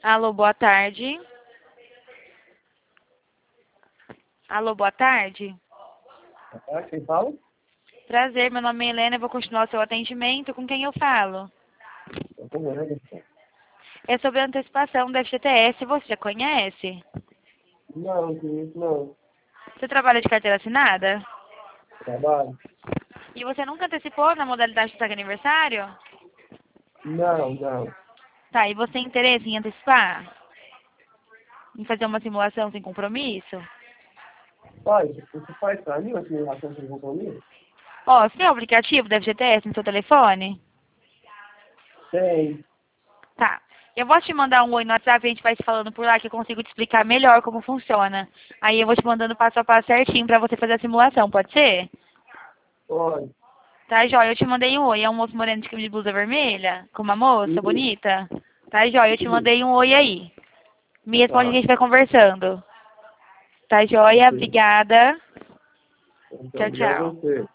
Alô, boa tarde. Alô, boa tarde. Quem fala? Prazer, meu nome é Helena, eu vou continuar o seu atendimento. Com quem eu falo? Eu tô vendo. É sobre a antecipação da FGTS, você já conhece? Não, conheço não. Você trabalha de carteira assinada? Trabalho? E você nunca antecipou na modalidade de saque aniversário? Não. Tá, e você tem interesse em antecipar? Em fazer uma simulação sem compromisso? Pai, você faz pra mim uma simulação sem compromisso? Ó, você tem o aplicativo da FGTS no seu telefone? Tem. Tá. Eu vou te mandar um oi no WhatsApp e a gente vai se falando por lá que eu consigo te explicar melhor como funciona. Aí eu vou te mandando passo a passo certinho pra você fazer a simulação, pode ser? Pode. Tá, joia? Eu te mandei um oi. É um moço moreno de blusa vermelha? Com uma moça Isso. bonita? Tá, joia? Eu te mandei um oi aí. Me responde que a Tá. gente vai conversando. Tá, joia? Ok. Obrigada. Então, Tchau, obrigado a tchau. você.